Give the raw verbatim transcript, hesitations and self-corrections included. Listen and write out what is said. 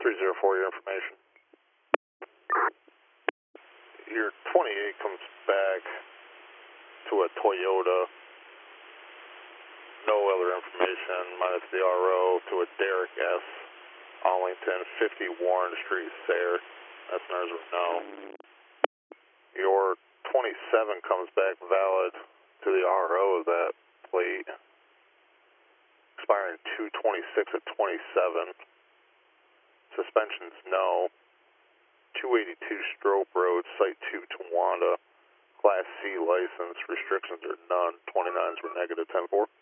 three zero four, your information. Your twenty-eight comes back to a Toyota. No other information, minus the R O, to a Derek S. Arlington, fifty Warren Street, Sayre. That's N R S no. Your twenty-seven comes back valid to the R O of that plate. Expiring two twenty-six at twenty-seven. Suspensions no. two eighty-two Strope Road, Site two, Towanda. Class C license. Restrictions are none. twenty-nines were negative, ten four.